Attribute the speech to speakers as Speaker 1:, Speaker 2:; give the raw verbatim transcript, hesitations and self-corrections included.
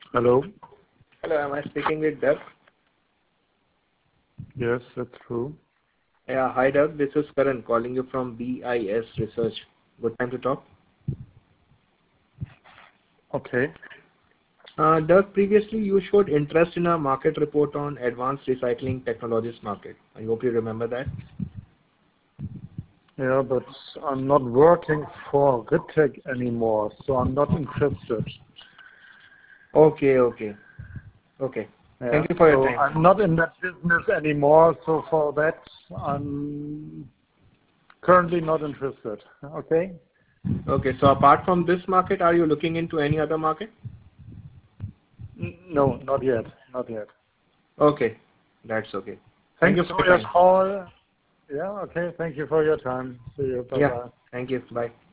Speaker 1: Hello.
Speaker 2: Hello, am I speaking with Doug?
Speaker 1: Yes, that's true.
Speaker 2: Yeah, hi Doug. This is Karan calling you from B I S Research. Good time to talk.
Speaker 1: Okay.
Speaker 2: Uh, Doug, previously you showed interest in a market report on advanced recycling technologies market. I hope you remember that.
Speaker 1: Yeah, but I'm not working for Rittec anymore, so I'm not interested.
Speaker 2: Okay, okay, okay.
Speaker 1: Yeah,
Speaker 2: Thank you for your
Speaker 1: so
Speaker 2: time.
Speaker 1: I'm not in that business anymore, so for that I'm currently not interested. Okay?
Speaker 2: Okay, so apart from this market, are you looking into any other market?
Speaker 1: N- No, not yet. Not yet.
Speaker 2: Okay, that's okay. Thank
Speaker 1: Thanks
Speaker 2: you for
Speaker 1: for
Speaker 2: your
Speaker 1: your
Speaker 2: time.
Speaker 1: call. Yeah, okay. Thank you for your time. See you.
Speaker 2: Yeah,
Speaker 1: Bye-bye.
Speaker 2: thank you. Bye.